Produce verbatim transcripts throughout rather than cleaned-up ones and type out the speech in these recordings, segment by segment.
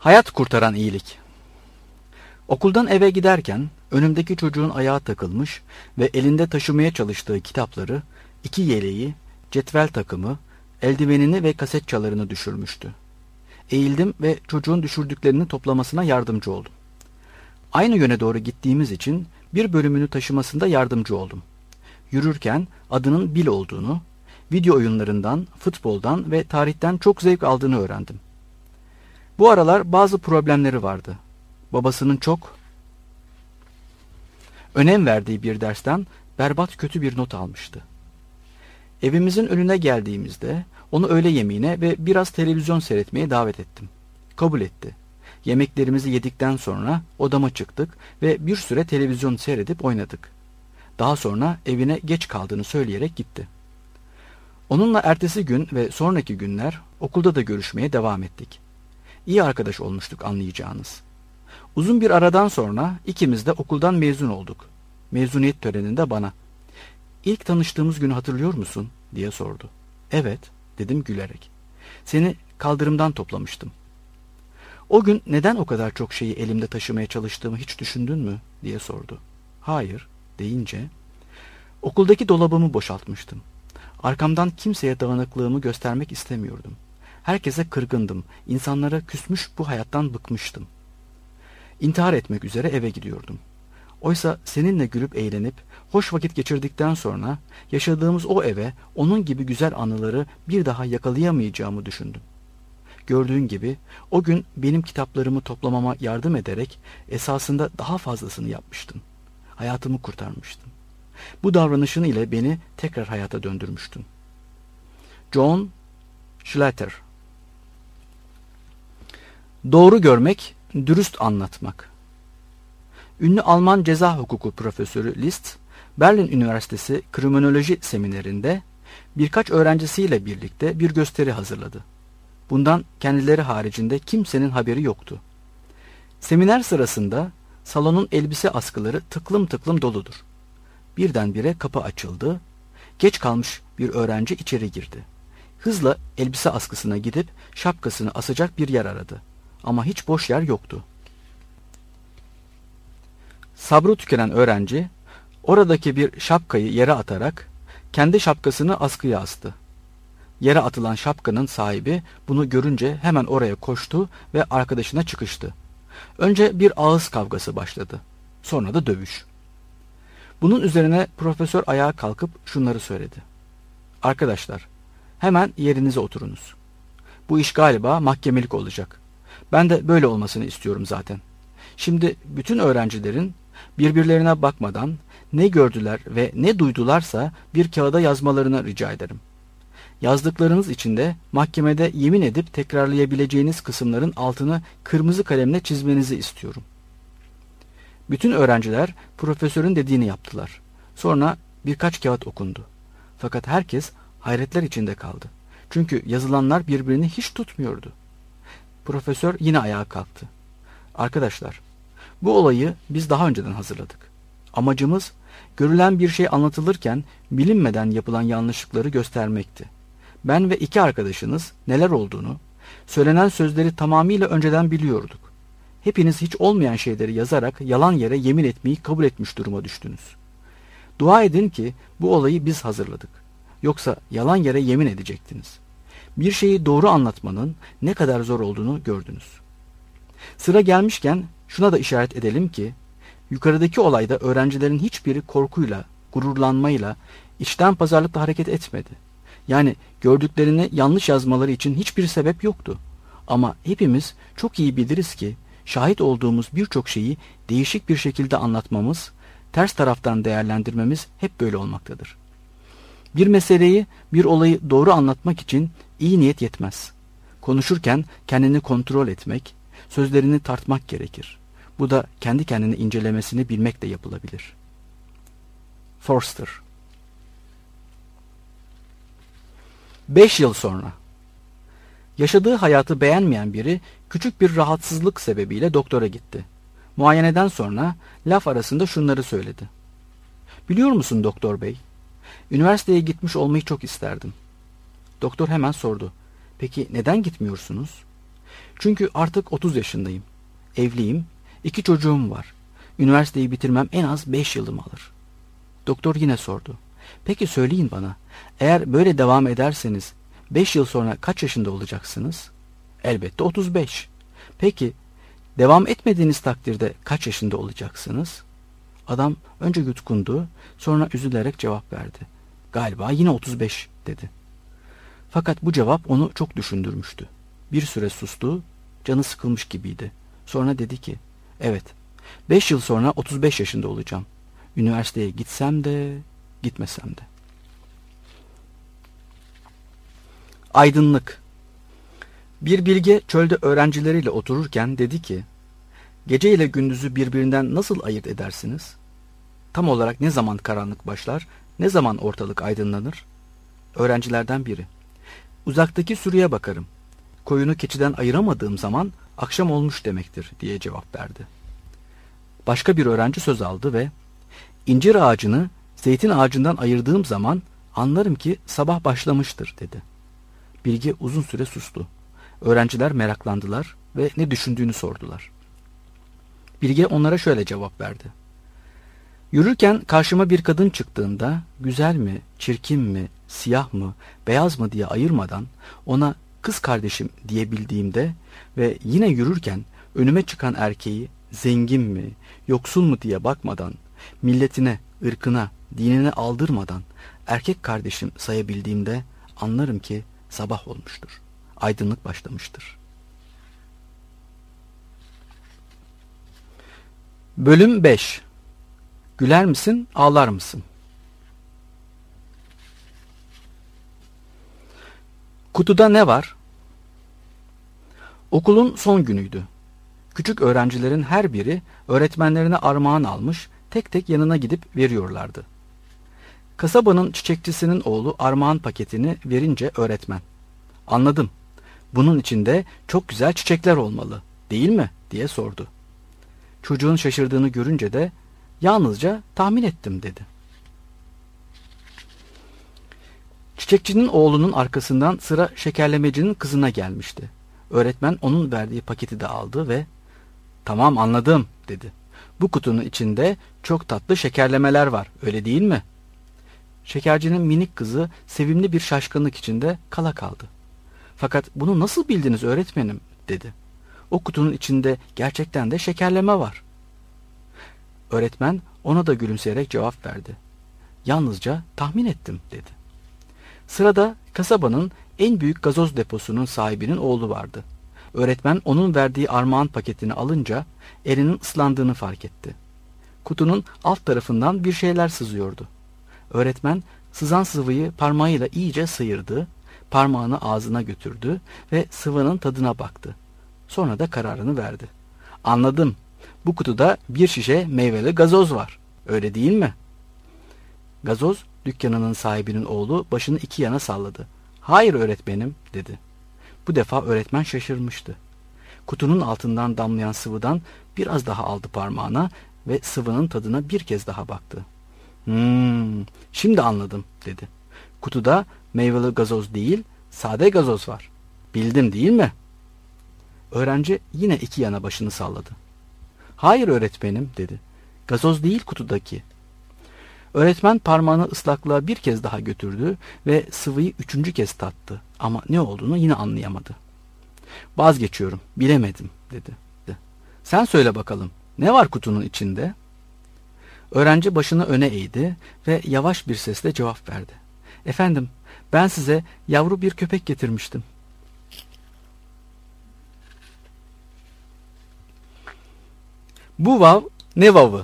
Hayat kurtaran iyilik. Okuldan eve giderken önümdeki çocuğun ayağı takılmış ve elinde taşımaya çalıştığı kitapları, iki yeleği, cetvel takımı, eldivenini ve kaset çalarını düşürmüştü. Eğildim ve çocuğun düşürdüklerini toplamasına yardımcı oldum. Aynı yöne doğru gittiğimiz için bir bölümünü taşımasında yardımcı oldum. Yürürken adının Bill olduğunu, video oyunlarından, futboldan ve tarihten çok zevk aldığını öğrendim. Bu aralar bazı problemleri vardı. Babasının çok önem verdiği bir dersten berbat kötü bir not almıştı. Evimizin önüne geldiğimizde onu öğle yemeğine ve biraz televizyon seyretmeye davet ettim. Kabul etti. Yemeklerimizi yedikten sonra odama çıktık ve bir süre televizyon seyredip oynadık. Daha sonra evine geç kaldığını söyleyerek gitti. Onunla ertesi gün ve sonraki günler okulda da görüşmeye devam ettik. İyi arkadaş olmuştuk anlayacağınız. Uzun bir aradan sonra ikimiz de okuldan mezun olduk. Mezuniyet töreninde bana, "İlk tanıştığımız günü hatırlıyor musun?" diye sordu. "Evet," dedim gülerek. "Seni kaldırımdan toplamıştım." "O gün neden o kadar çok şeyi elimde taşımaya çalıştığımı hiç düşündün mü?" diye sordu. "Hayır," deyince, "Okuldaki dolabımı boşaltmıştım. Arkamdan kimseye dağınıklığımı göstermek istemiyordum. Herkese kırgındım, insanlara küsmüş bu hayattan bıkmıştım. İntihar etmek üzere eve gidiyordum. Oysa seninle gülüp eğlenip, hoş vakit geçirdikten sonra yaşadığımız o eve onun gibi güzel anıları bir daha yakalayamayacağımı düşündüm. Gördüğün gibi o gün benim kitaplarımı toplamama yardım ederek esasında daha fazlasını yapmıştın. Hayatımı kurtarmıştın. Bu davranışın ile beni tekrar hayata döndürmüştün." John Schlatter. Doğru görmek, dürüst anlatmak. Ünlü Alman ceza hukuku profesörü Liszt, Berlin Üniversitesi kriminoloji seminerinde birkaç öğrencisiyle birlikte bir gösteri hazırladı. Bundan kendileri haricinde kimsenin haberi yoktu. Seminer sırasında salonun elbise askıları tıklım tıklım doludur. Birdenbire kapı açıldı. Geç kalmış bir öğrenci içeri girdi. Hızla elbise askısına gidip şapkasını asacak bir yer aradı. Ama hiç boş yer yoktu. Sabrı tükenen öğrenci oradaki bir şapkayı yere atarak kendi şapkasını askıya astı. Yere atılan şapkanın sahibi bunu görünce hemen oraya koştu ve arkadaşına çıkıştı. Önce bir ağız kavgası başladı. Sonra da dövüş. Bunun üzerine profesör ayağa kalkıp şunları söyledi. "Arkadaşlar, hemen yerinize oturunuz. Bu iş galiba mahkemelik olacak. Ben de böyle olmasını istiyorum zaten. Şimdi bütün öğrencilerin birbirlerine bakmadan ne gördüler ve ne duydularsa bir kağıda yazmalarını rica ederim. Yazdıklarınız içinde mahkemede yemin edip tekrarlayabileceğiniz kısımların altını kırmızı kalemle çizmenizi istiyorum." Bütün öğrenciler profesörün dediğini yaptılar. Sonra birkaç kağıt okundu. Fakat herkes hayretler içinde kaldı. Çünkü yazılanlar birbirini hiç tutmuyordu. Profesör yine ayağa kalktı. "Arkadaşlar, bu olayı biz daha önceden hazırladık. Amacımız görülen bir şey anlatılırken bilinmeden yapılan yanlışlıkları göstermekti. Ben ve iki arkadaşınız neler olduğunu, söylenen sözleri tamamıyla önceden biliyorduk. Hepiniz hiç olmayan şeyleri yazarak yalan yere yemin etmeyi kabul etmiş duruma düştünüz. Dua edin ki bu olayı biz hazırladık. Yoksa yalan yere yemin edecektiniz. Bir şeyi doğru anlatmanın ne kadar zor olduğunu gördünüz. Sıra gelmişken şuna da işaret edelim ki, yukarıdaki olayda öğrencilerin hiçbiri korkuyla, gururlanmayla, içten pazarlıkla hareket etmedi. Yani gördüklerini yanlış yazmaları için hiçbir sebep yoktu. Ama hepimiz çok iyi biliriz ki, şahit olduğumuz birçok şeyi değişik bir şekilde anlatmamız, ters taraftan değerlendirmemiz hep böyle olmaktadır. Bir meseleyi, bir olayı doğru anlatmak için iyi niyet yetmez. Konuşurken kendini kontrol etmek, sözlerini tartmak gerekir. Bu da kendi kendini incelemesini bilmekle yapılabilir. Forster. Beş yıl sonra. Yaşadığı hayatı beğenmeyen biri küçük bir rahatsızlık sebebiyle doktora gitti. Muayeneden sonra laf arasında şunları söyledi. "Biliyor musun doktor bey, üniversiteye gitmiş olmayı çok isterdim." Doktor hemen sordu. "Peki neden gitmiyorsunuz?" Çünkü artık otuz yaşındayım. Evliyim. iki çocuğum var. Üniversiteyi bitirmem en az beş yılımı alır. Doktor yine sordu. Peki söyleyin bana, eğer böyle devam ederseniz beş yıl sonra kaç yaşında olacaksınız? Elbette otuz beş. Peki devam etmediğiniz takdirde kaç yaşında olacaksınız? Adam önce yutkundu, sonra üzülerek cevap verdi. Galiba yine otuz beş dedi. Fakat bu cevap onu çok düşündürmüştü. Bir süre sustu, canı sıkılmış gibiydi. Sonra dedi ki, evet, beş yıl sonra otuz beş yaşında olacağım. Üniversiteye gitsem de, gitmesem de. Aydınlık. Bir bilge çölde öğrencileriyle otururken dedi ki, gece ile gündüzü birbirinden nasıl ayırt edersiniz? Tam olarak ne zaman karanlık başlar, ne zaman ortalık aydınlanır? Öğrencilerden biri, uzaktaki sürüye bakarım. Koyunu keçiden ayıramadığım zaman akşam olmuş demektir diye cevap verdi. Başka bir öğrenci söz aldı ve incir ağacını zeytin ağacından ayırdığım zaman anlarım ki sabah başlamıştır dedi. Bilge uzun süre sustu. Öğrenciler meraklandılar ve ne düşündüğünü sordular. Bilge onlara şöyle cevap verdi. Yürürken karşıma bir kadın çıktığında güzel mi, çirkin mi, siyah mı, beyaz mı diye ayırmadan ona kız kardeşim diyebildiğimde ve yine yürürken önüme çıkan erkeği zengin mi, yoksul mu diye bakmadan, milletine, ırkına, dinine aldırmadan erkek kardeşim sayabildiğimde anlarım ki sabah olmuştur. Aydınlık başlamıştır. Bölüm beş. Güler misin, ağlar mısın? Kutuda ne var? Okulun son günüydü. Küçük öğrencilerin her biri öğretmenlerine armağan almış, tek tek yanına gidip veriyorlardı. Kasabanın çiçekçisinin oğlu armağan paketini verince öğretmen, "Anladım. Bunun içinde çok güzel çiçekler olmalı, değil mi?" diye sordu. Çocuğun şaşırdığını görünce de "Yalnızca tahmin ettim." dedi. Çiçekçinin oğlunun arkasından sıra şekerlemecinin kızına gelmişti. Öğretmen onun verdiği paketi de aldı ve "Tamam, anladım." dedi. "Bu kutunun içinde çok tatlı şekerlemeler var, öyle değil mi?" Şekercinin minik kızı sevimli bir şaşkınlık içinde kala kaldı. "Fakat bunu nasıl bildiniz öğretmenim?" dedi. "O kutunun içinde gerçekten de şekerleme var." Öğretmen ona da gülümseyerek cevap verdi. "Yalnızca tahmin ettim." dedi. Sırada kasabanın en büyük gazoz deposunun sahibinin oğlu vardı. Öğretmen onun verdiği armağan paketini alınca elinin ıslandığını fark etti. Kutunun alt tarafından bir şeyler sızıyordu. Öğretmen sızan sıvıyı parmağıyla iyice sıyırdı, parmağını ağzına götürdü ve sıvının tadına baktı. Sonra da kararını verdi. "Anladım. Bu kutuda bir şişe meyveli gazoz var. Öyle değil mi?" Gazoz dükkanının sahibinin oğlu başını iki yana salladı. "Hayır öğretmenim." dedi. Bu defa öğretmen şaşırmıştı. Kutunun altından damlayan sıvıdan biraz daha aldı parmağına ve sıvının tadına bir kez daha baktı. Hmm, şimdi anladım." dedi. "Kutuda meyveli gazoz değil, sade gazoz var. Bildim değil mi?" Öğrenci yine iki yana başını salladı. "Hayır öğretmenim." dedi. "Gazoz değil kutudaki." Öğretmen parmağını ıslaklığa bir kez daha götürdü ve sıvıyı üçüncü kez tattı ama ne olduğunu yine anlayamadı. "Vazgeçiyorum, bilemedim." dedi. "Sen söyle bakalım, ne var kutunun içinde?" Öğrenci başını öne eğdi ve yavaş bir sesle cevap verdi. "Efendim, ben size yavru bir köpek getirmiştim." Bu vav ne vavı?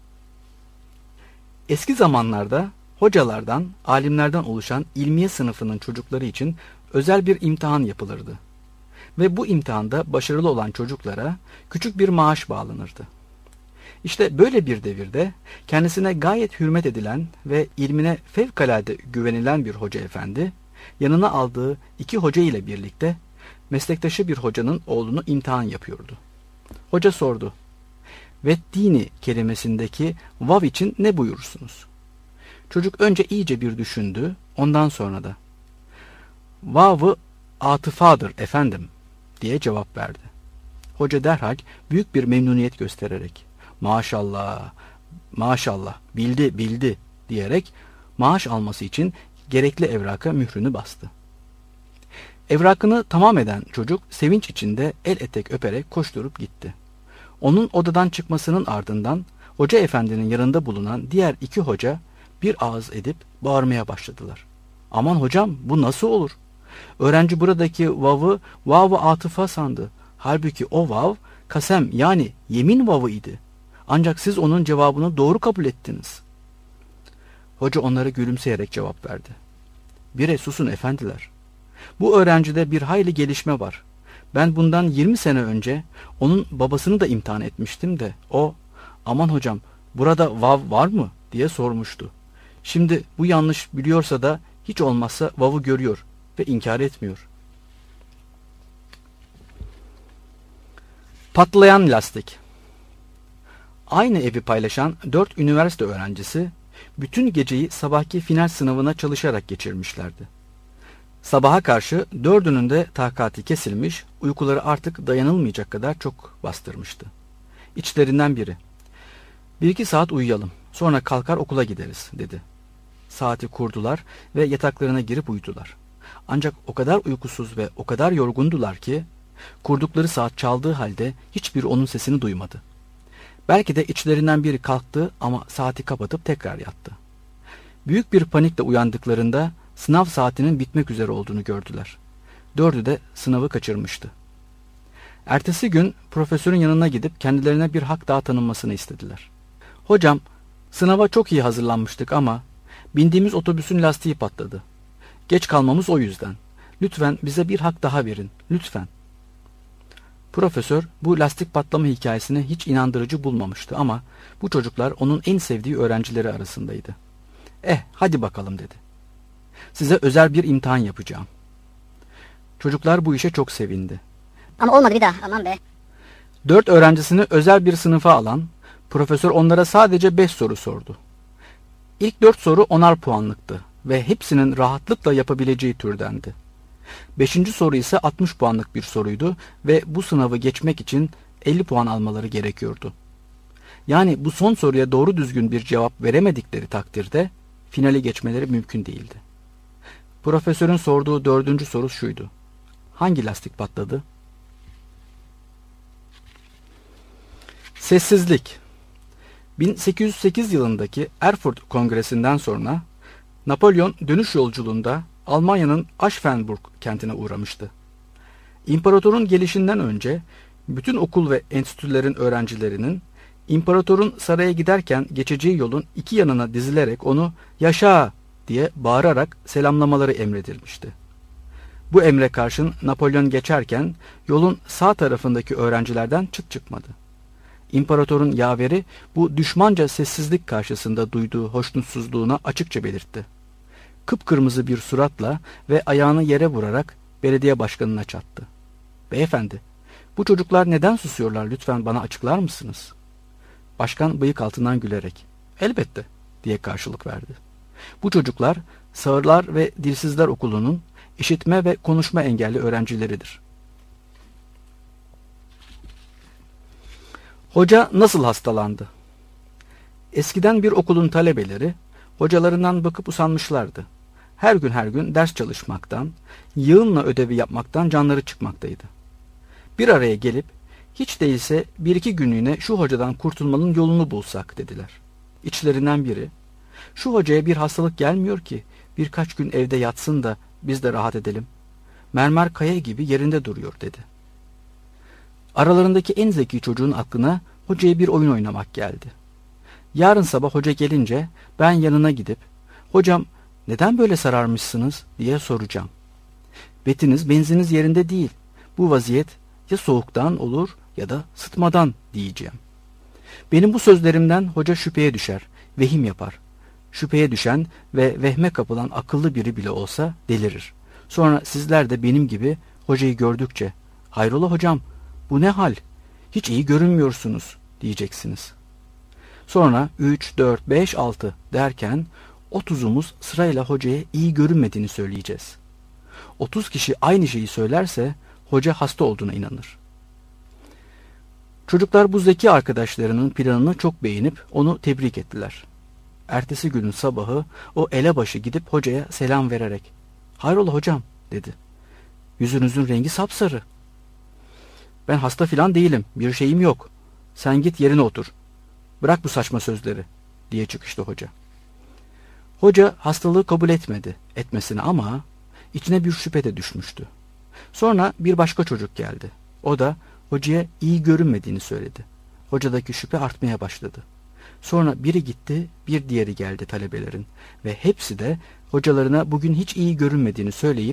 Eski zamanlarda hocalardan, alimlerden oluşan ilmiye sınıfının çocukları için özel bir imtihan yapılırdı. Ve bu imtihanda başarılı olan çocuklara küçük bir maaş bağlanırdı. İşte böyle bir devirde kendisine gayet hürmet edilen ve ilmine fevkalade güvenilen bir hoca efendi, yanına aldığı iki hoca ile birlikte meslektaşı bir hocanın oğlunu imtihan yapıyordu. Hoca sordu. "Veddini kelimesindeki vav için ne buyurursunuz?" Çocuk önce iyice bir düşündü, ondan sonra da "Vav'ı atıfadır efendim." diye cevap verdi. Hoca derhal büyük bir memnuniyet göstererek maşallah, maşallah, bildi, bildi diyerek maaş alması için gerekli evraka mührünü bastı. Evrakını tamam eden çocuk sevinç içinde el etek öperek koşturup gitti. Onun odadan çıkmasının ardından hoca efendinin yanında bulunan diğer iki hoca bir ağız edip bağırmaya başladılar. Aman hocam, bu nasıl olur? Öğrenci buradaki vav'ı vav-ı atıfa sandı. Halbuki o vav kasem yani yemin vav'ı idi. Ancak siz onun cevabını doğru kabul ettiniz. Hoca onlara gülümseyerek cevap verdi. Bire susun efendiler. Bu öğrencide bir hayli gelişme var. Ben bundan yirmi sene önce onun babasını da imtihan etmiştim de o, aman hocam burada vav var mı diye sormuştu. Şimdi bu yanlış biliyorsa da hiç olmazsa vav'ı görüyor ve inkar etmiyor. Patlayan lastik. Aynı evi paylaşan dört üniversite öğrencisi bütün geceyi sabahki final sınavına çalışarak geçirmişlerdi. Sabaha karşı dördünün de takati kesilmiş, uykuları artık dayanılmayacak kadar çok bastırmıştı. İçlerinden biri, bir iki saat uyuyalım, sonra kalkar okula gideriz dedi. Saati kurdular ve yataklarına girip uyudular. Ancak o kadar uykusuz ve o kadar yorgundular ki, kurdukları saat çaldığı halde hiçbir onun sesini duymadı. Belki de içlerinden biri kalktı ama saati kapatıp tekrar yattı. Büyük bir panikle uyandıklarında sınav saatinin bitmek üzere olduğunu gördüler. Dördü de sınavı kaçırmıştı. Ertesi gün profesörün yanına gidip kendilerine bir hak daha tanınmasını istediler. Hocam, sınava çok iyi hazırlanmıştık ama bindiğimiz otobüsün lastiği patladı. Geç kalmamız o yüzden. Lütfen bize bir hak daha verin, lütfen. Profesör bu lastik patlama hikayesini hiç inandırıcı bulmamıştı ama bu çocuklar onun en sevdiği öğrencileri arasındaydı. Eh, hadi bakalım dedi. Size özel bir imtihan yapacağım. Çocuklar bu işe çok sevindi. Ama olmadı bir daha, aman be. Dört öğrencisini özel bir sınıfa alan profesör onlara sadece beş soru sordu. İlk dört soru onar puanlıktı ve hepsinin rahatlıkla yapabileceği türdendi. Beşinci soru ise altmış puanlık bir soruydu ve bu sınavı geçmek için elli puan almaları gerekiyordu. Yani bu son soruya doğru düzgün bir cevap veremedikleri takdirde finale geçmeleri mümkün değildi. Profesörün sorduğu dördüncü soru şuydu: hangi lastik patladı? Sessizlik. bin sekiz yüz sekiz yılındaki Erfurt Kongresi'nden sonra Napolyon dönüş yolculuğunda Almanya'nın Aschenburg kentine uğramıştı. İmparatorun gelişinden önce bütün okul ve enstitülerin öğrencilerinin imparatorun saraya giderken geçeceği yolun iki yanına dizilerek onu "Yaşa!" diye bağırarak selamlamaları emredilmişti. Bu emre karşın Napolyon geçerken yolun sağ tarafındaki öğrencilerden çıt çıkmadı. İmparatorun yaveri bu düşmanca sessizlik karşısında duyduğu hoşnutsuzluğuna açıkça belirtti. Kıpkırmızı bir suratla ve ayağını yere vurarak belediye başkanına çattı. Beyefendi, bu çocuklar neden susuyorlar, lütfen bana açıklar mısınız? Başkan bıyık altından gülerek, elbette diye karşılık verdi. Bu çocuklar Sağırlar ve Dilsizler Okulu'nun işitme ve konuşma engelli öğrencileridir. Hoca nasıl hastalandı? Eskiden bir okulun talebeleri hocalarından bakıp usanmışlardı. Her gün her gün ders çalışmaktan, yığınla ödevi yapmaktan canları çıkmaktaydı. Bir araya gelip hiç değilse bir iki günlüğüne şu hocadan kurtulmanın yolunu bulsak dediler. İçlerinden biri, şu hocaya bir hastalık gelmiyor ki birkaç gün evde yatsın da biz de rahat edelim. Mermer kaya gibi yerinde duruyor dedi. Aralarındaki en zeki çocuğun aklına hocaya bir oyun oynamak geldi. Yarın sabah hoca gelince ben yanına gidip, hocam neden böyle sararmışsınız diye soracağım. Betiniz, benziniz yerinde değil. Bu vaziyet ya soğuktan olur ya da sıtmadan diyeceğim. Benim bu sözlerimden hoca şüpheye düşer, vehim yapar. Şüpheye düşen ve vehme kapılan akıllı biri bile olsa delirir. Sonra sizler de benim gibi hocayı gördükçe, hayrola hocam bu ne hal, hiç iyi görünmüyorsunuz diyeceksiniz. Sonra üç, dört, beş, altı derken otuzumuz sırayla hocaya iyi görünmediğini söyleyeceğiz. otuz kişi aynı şeyi söylerse hoca hasta olduğuna inanır. Çocuklar bu zeki arkadaşlarının planını çok beğenip onu tebrik ettiler. Ertesi günün sabahı o elebaşı gidip hocaya selam vererek "Hayrola hocam?" dedi. "Yüzünüzün rengi sapsarı." "Ben hasta filan değilim, bir şeyim yok. Sen git yerine otur. Bırak bu saçma sözleri," diye çıkıştı hoca. Hoca hastalığı kabul etmedi, etmesini ama içine bir şüphe de düşmüştü. Sonra bir başka çocuk geldi. O da hocaya iyi görünmediğini söyledi. Hocadaki şüphe artmaya başladı. Sonra biri gitti, bir diğeri geldi talebelerin ve hepsi de hocalarına bugün hiç iyi görünmediğini söyleyip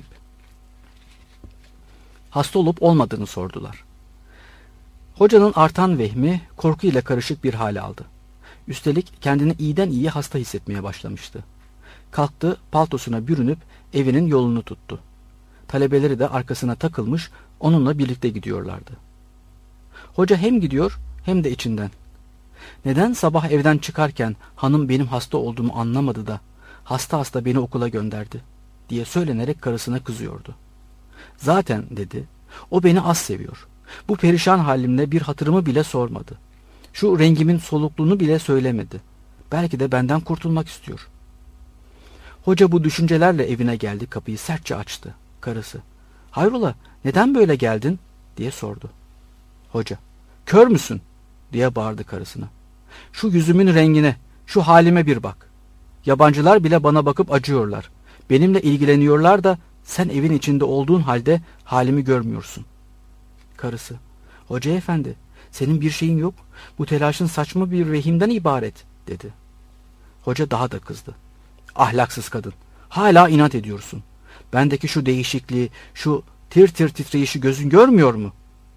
hasta olup olmadığını sordular. Hocanın artan vehmi korkuyla karışık bir hale aldı. Üstelik kendini iyiden iyiye hasta hissetmeye başlamıştı. Kalktı, paltosuna bürünüp evinin yolunu tuttu. Talebeleri de arkasına takılmış, onunla birlikte gidiyorlardı. Hoca hem gidiyor hem de içinden "Neden sabah evden çıkarken hanım benim hasta olduğumu anlamadı da hasta hasta beni okula gönderdi?" diye söylenerek karısına kızıyordu. "Zaten," dedi, "o beni az seviyor. Bu perişan halimle bir hatırımı bile sormadı. Şu rengimin solukluğunu bile söylemedi. Belki de benden kurtulmak istiyor." Hoca bu düşüncelerle evine geldi, kapıyı sertçe açtı. Karısı "Hayrola, neden böyle geldin?" diye sordu. Hoca "Kör müsün?" diye bağırdı karısına. "Şu yüzümün rengine, şu halime bir bak. Yabancılar bile bana bakıp acıyorlar. Benimle ilgileniyorlar da sen evin içinde olduğun halde halimi görmüyorsun." Karısı "Hoca efendi, senin bir şeyin yok. Bu telaşın saçma bir vehimden ibaret," dedi. Hoca daha da kızdı. "Ahlaksız kadın, hala inat ediyorsun. Bendeki şu değişikliği, şu tir tir titreyişi gözün görmüyor mu?"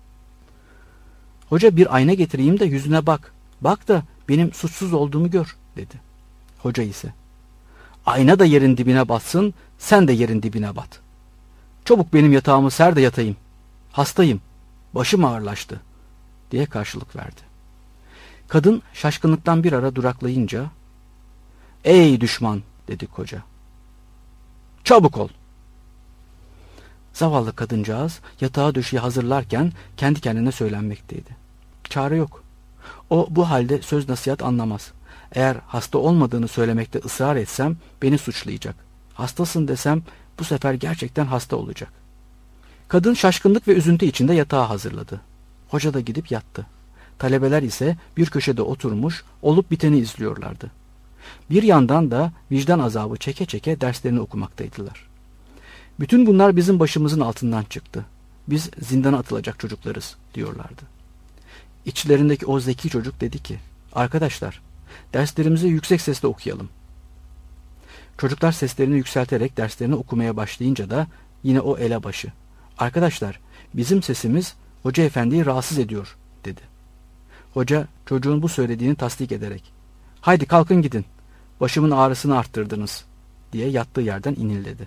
Hoca "Bir ayna getireyim de yüzüne bak. Bak da benim suçsuz olduğumu gör," dedi. Hoca ise "Ayna da yerin dibine batsın, sen de yerin dibine bat. Çabuk benim yatağımı ser de yatayım. Hastayım, başım ağırlaştı," diye karşılık verdi. Kadın şaşkınlıktan bir ara duraklayınca "Ey düşman," dedi koca, "çabuk ol." Zavallı kadıncağız yatağa döşeği hazırlarken kendi kendine söylenmekteydi. Çare yok. O bu halde söz nasihat anlamaz. Eğer hasta olmadığını söylemekte ısrar etsem beni suçlayacak. Hastasın desem bu sefer gerçekten hasta olacak. Kadın şaşkınlık ve üzüntü içinde yatağı hazırladı. Hoca da gidip yattı. Talebeler ise bir köşede oturmuş olup biteni izliyorlardı. Bir yandan da vicdan azabı çeke çeke derslerini okumaktaydılar. "Bütün bunlar bizim başımızın altından çıktı. Biz zindana atılacak çocuklarız," diyorlardı. İçlerindeki o zeki çocuk dedi ki, "Arkadaşlar, derslerimizi yüksek sesle okuyalım." Çocuklar seslerini yükselterek derslerini okumaya başlayınca da yine o elebaşı, "Arkadaşlar, bizim sesimiz hoca efendiyi rahatsız ediyor," dedi. Hoca çocuğun bu söylediğini tasdik ederek, "Haydi kalkın gidin, başımın ağrısını arttırdınız," diye yattığı yerden inildedi.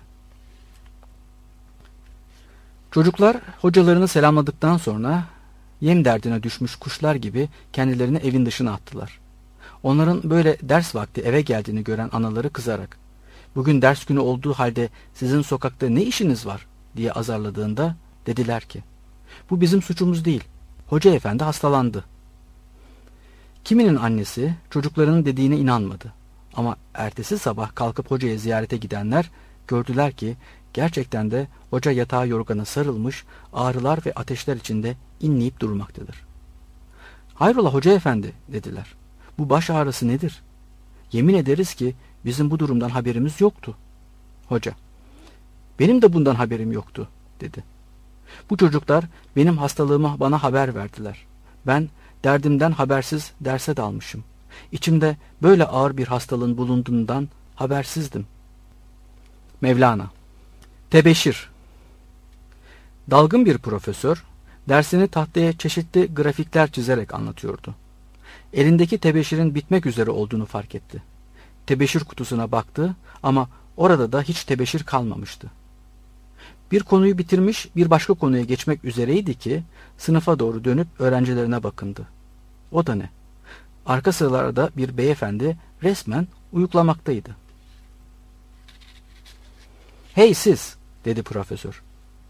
Çocuklar hocalarını selamladıktan sonra yem derdine düşmüş kuşlar gibi kendilerini evin dışına attılar. Onların böyle ders vakti eve geldiğini gören anaları kızarak, "Bugün ders günü olduğu halde sizin sokakta ne işiniz var?" diye azarladığında dediler ki, "Bu bizim suçumuz değil. Hoca efendi hastalandı." Kiminin annesi çocuklarının dediğine inanmadı. Ama ertesi sabah kalkıp hocaya ziyarete gidenler gördüler ki gerçekten de hoca yatağa yorgana sarılmış, ağrılar ve ateşler içinde inleyip durmaktadır. "Hayrola hoca efendi," dediler. "Bu baş ağrısı nedir? Yemin ederiz ki bizim bu durumdan haberimiz yoktu." Hoca, "Benim de bundan haberim yoktu," dedi. "Bu çocuklar benim hastalığımı bana haber verdiler. Ben derdimden habersiz derse dalmışım. İçimde böyle ağır bir hastalığın bulunduğundan habersizdim." Mevlana. Tebeşir. Dalgın bir profesör dersini tahtaya çeşitli grafikler çizerek anlatıyordu. Elindeki tebeşirin bitmek üzere olduğunu fark etti. Tebeşir kutusuna baktı ama orada da hiç tebeşir kalmamıştı. Bir konuyu bitirmiş, bir başka konuya geçmek üzereydi ki sınıfa doğru dönüp öğrencilerine bakındı. O da ne? Arka sıralarda bir beyefendi resmen uyuklamaktaydı. "Hey siz," dedi profesör.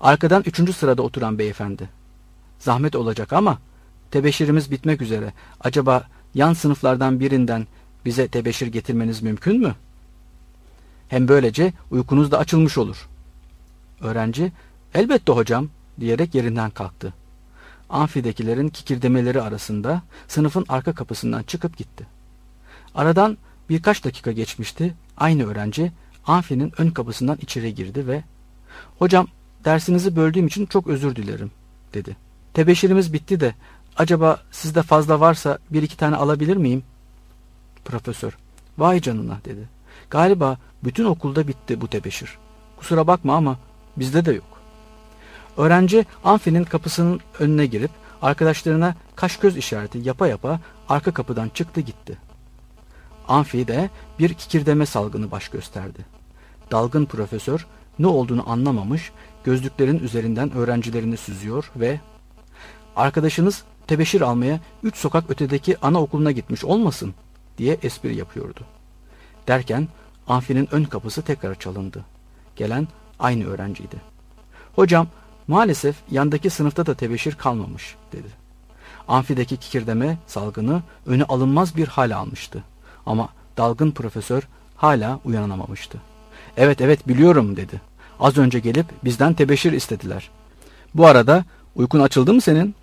Arkadan üçüncü sırada oturan beyefendi. Zahmet olacak ama tebeşirimiz bitmek üzere. Acaba yan sınıflardan birinden bize tebeşir getirmeniz mümkün mü? Hem böylece uykunuz da açılmış olur. Öğrenci, elbette hocam diyerek yerinden kalktı. Amfidekilerin kikirdemeleri arasında sınıfın arka kapısından çıkıp gitti. Aradan birkaç dakika geçmişti. Aynı öğrenci amfinin ön kapısından içeri girdi ve "Hocam, dersinizi böldüğüm için çok özür dilerim," dedi. "Tebeşirimiz bitti de acaba sizde fazla varsa bir iki tane alabilir miyim?" Profesör, "Vay canına," dedi. "Galiba bütün okulda bitti bu tebeşir. Kusura bakma ama bizde de yok." Öğrenci amfinin kapısının önüne girip arkadaşlarına kaş göz işareti yapa yapa arka kapıdan çıktı gitti. Amfide bir kikirdeme salgını baş gösterdi. Dalgın profesör ne olduğunu anlamamış, gözlüklerin üzerinden öğrencilerini süzüyor ve "Arkadaşınız tebeşir almaya üç sokak ötedeki anaokuluna gitmiş olmasın?" diye espri yapıyordu. Derken amfinin ön kapısı tekrar çalındı. Gelen aynı öğrenciydi. "Hocam, maalesef yandaki sınıfta da tebeşir kalmamış," dedi. Amfideki kikirdeme salgını önü alınmaz bir hal almıştı. Ama dalgın profesör hala uyanamamıştı. "Evet evet biliyorum," dedi. "Az önce gelip bizden tebeşir istediler. Bu arada uykun açıldı mı senin?"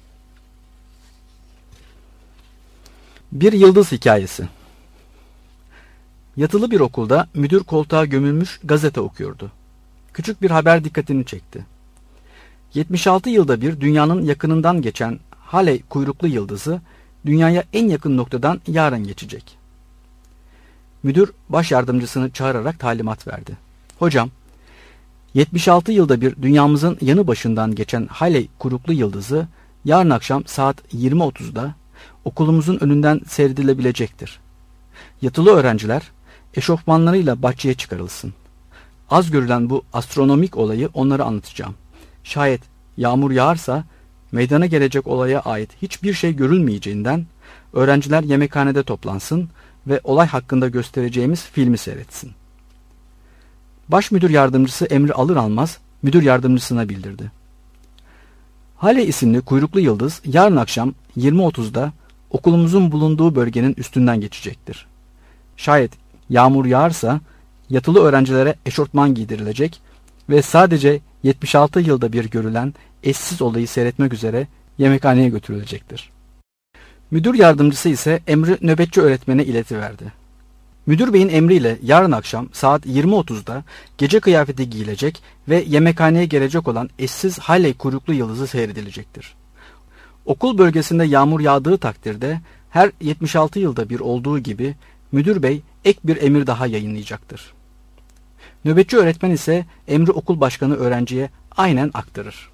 Bir yıldız hikayesi. Yatılı bir okulda müdür koltuğa gömülmüş gazete okuyordu. Küçük bir haber dikkatini çekti. yetmiş altı yılda bir dünyanın yakınından geçen Halley kuyruklu yıldızı dünyaya en yakın noktadan yarın geçecek. Müdür baş yardımcısını çağırarak talimat verdi. "Hocam, yetmiş altı yılda bir dünyamızın yanı başından geçen Halley kuyruklu yıldızı yarın akşam saat yirmi otuzda okulumuzun önünden seyredilebilecektir. Yatılı öğrenciler eşofmanlarıyla bahçeye çıkarılsın. Az görülen bu astronomik olayı onlara anlatacağım. Şayet yağmur yağarsa meydana gelecek olaya ait hiçbir şey görülmeyeceğinden öğrenciler yemekhanede toplansın ve olay hakkında göstereceğimiz filmi seyretsin." Baş müdür yardımcısı emri alır almaz müdür yardımcısına bildirdi. "Halley isimli kuyruklu yıldız yarın akşam yirmi otuzda okulumuzun bulunduğu bölgenin üstünden geçecektir. Şayet yağmur yağarsa yatılı öğrencilere eşortman giydirilecek ve sadece yetmiş altı yılda bir görülen eşsiz olayı seyretmek üzere yemekhaneye götürülecektir." Müdür yardımcısı ise emri nöbetçi öğretmene iletiverdi. Müdür beyin emriyle yarın akşam saat yirmi otuzda gece kıyafeti giyilecek ve yemekhaneye gelecek olan eşsiz Halley kuyruklu yıldızı seyredilecektir. Okul bölgesinde yağmur yağdığı takdirde her yetmiş altı yılda bir olduğu gibi müdür bey ek bir emir daha yayınlayacaktır. Nöbetçi öğretmen ise emri okul başkanı öğrenciye aynen aktarır.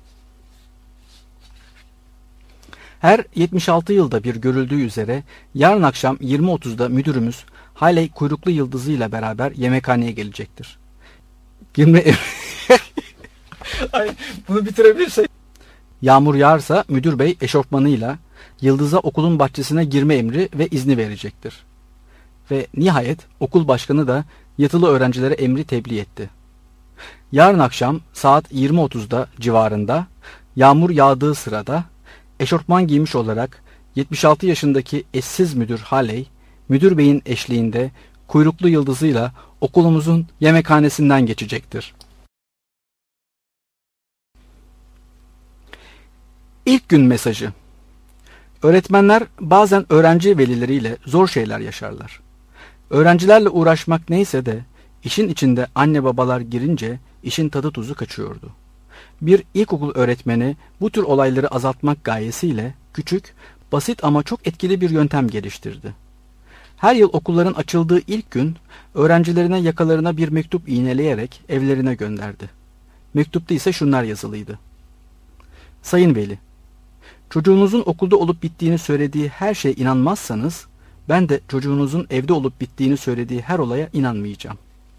Her yetmiş altı yılda bir görüldüğü üzere yarın akşam yirmi otuzda müdürümüz Halley kuyruklu yıldızıyla beraber yemekhaneye gelecektir. Girme Ay, bunu bitirebilirsek. Yağmur yağarsa müdür bey eşofmanıyla yıldıza okulun bahçesine girme emri ve izni verecektir. Ve nihayet okul başkanı da yatılı öğrencilere emri tebliğ etti. Yarın akşam saat yirmi otuzda civarında yağmur yağdığı sırada eşofman giymiş olarak yetmiş altı yaşındaki eşsiz müdür Halley, müdür beyin eşliğinde kuyruklu yıldızıyla okulumuzun yemekhanesinden geçecektir. İlk gün mesajı. Öğretmenler bazen öğrenci velileriyle zor şeyler yaşarlar. Öğrencilerle uğraşmak neyse de işin içinde anne babalar girince işin tadı tuzu kaçıyordu. Bir ilkokul öğretmeni bu tür olayları azaltmak gayesiyle küçük, basit ama çok etkili bir yöntem geliştirdi. Her yıl okulların açıldığı ilk gün öğrencilerine yakalarına bir mektup iğneleyerek evlerine gönderdi. Mektupta ise şunlar yazılıydı. Sayın Veli, çocuğunuzun okulda olup bittiğini söylediği her şeye inanmazsanız ben de çocuğunuzun evde olup bittiğini söylediği her olaya inanmayacağım.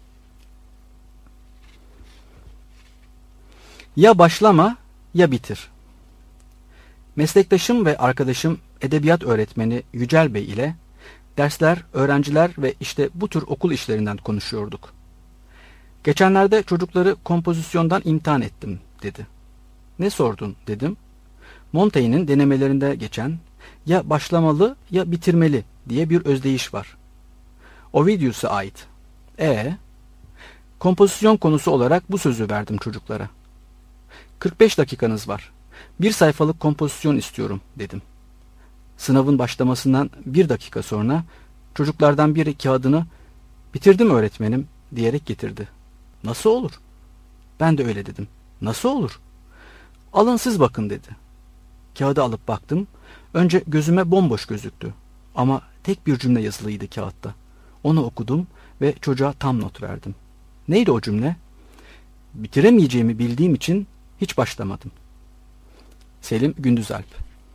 Ya başlama ya bitir. Meslektaşım ve arkadaşım edebiyat öğretmeni Yücel Bey ile dersler, öğrenciler ve işte bu tür okul işlerinden konuşuyorduk. Geçenlerde çocukları kompozisyondan imtihan ettim dedi. Ne sordun dedim. Montaigne'in denemelerinde geçen ya başlamalı ya bitirmeli diye bir özdeyiş var. Ovidius'a ait. E kompozisyon konusu olarak bu sözü verdim çocuklara. kırk beş dakikanız var. Bir sayfalık kompozisyon istiyorum dedim. Sınavın başlamasından bir dakika sonra çocuklardan biri kağıdını bitirdim öğretmenim diyerek getirdi. Nasıl olur? Ben de öyle dedim. Nasıl olur? Alın siz bakın dedi. Kağıdı alıp baktım. Önce gözüme bomboş gözüktü. Ama tek bir cümle yazılıydı kağıtta. Onu okudum ve çocuğa tam not verdim. Neydi o cümle? Bitiremeyeceğimi bildiğim için hiç başlamadım. Selim Gündüzalp.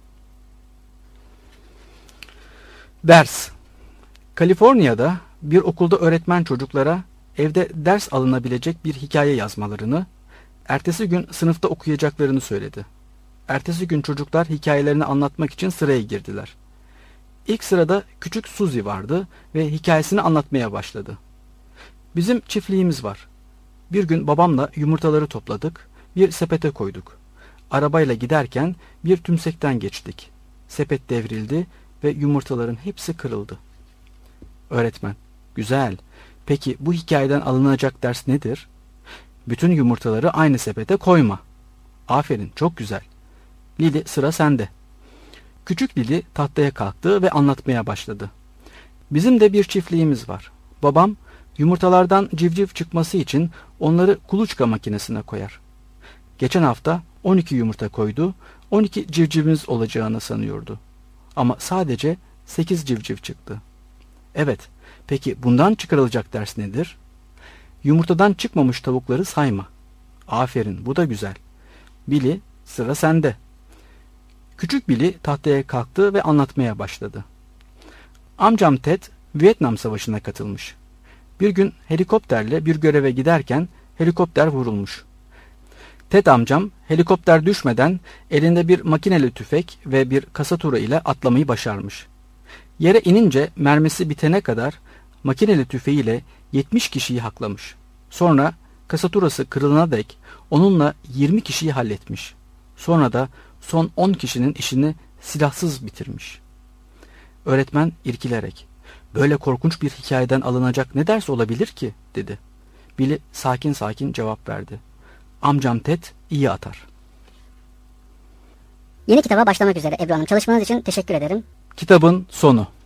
Ders. Kaliforniya'da bir okulda öğretmen çocuklara evde ders alınabilecek bir hikaye yazmalarını, ertesi gün sınıfta okuyacaklarını söyledi. Ertesi gün çocuklar hikayelerini anlatmak için sıraya girdiler. İlk sırada küçük Suzy vardı ve hikayesini anlatmaya başladı. Bizim çiftliğimiz var. Bir gün babamla yumurtaları topladık, bir sepete koyduk. Arabayla giderken bir tümsekten geçtik. Sepet devrildi ve yumurtaların hepsi kırıldı. Öğretmen, güzel. Peki bu hikayeden alınacak ders nedir? Bütün yumurtaları aynı sepete koyma. Aferin, çok güzel. Lili, sıra sende. Küçük Lili tahtaya kalktı ve anlatmaya başladı. Bizim de bir çiftliğimiz var. Babam yumurtalardan civciv çıkması için onları kuluçka makinesine koyar. Geçen hafta on iki yumurta koydu, on iki civcivimiz olacağını sanıyordu. Ama sadece sekiz civciv çıktı. Evet, peki bundan çıkarılacak ders nedir? Yumurtadan çıkmamış tavukları sayma. Aferin, bu da güzel. Billy, sıra sende. Küçük Billy tahtaya kalktı ve anlatmaya başladı. Amcam Ted, Vietnam Savaşı'na katılmış. Bir gün helikopterle bir göreve giderken helikopter vurulmuş. Ted amcam helikopter düşmeden elinde bir makineli tüfek ve bir kasatura ile atlamayı başarmış. Yere inince mermisi bitene kadar makineli tüfeğiyle yetmiş kişiyi haklamış. Sonra kasaturası kırılana dek onunla yirmi kişiyi halletmiş. Sonra da son on kişinin işini silahsız bitirmiş. Öğretmen irkilerek, böyle korkunç bir hikayeden alınacak ne ders olabilir ki, dedi. Billy sakin sakin cevap verdi. Amcam Ted iyi atar. Yeni kitaba başlamak üzere Ebru Hanım. Çalışmanız için teşekkür ederim. Kitabın sonu.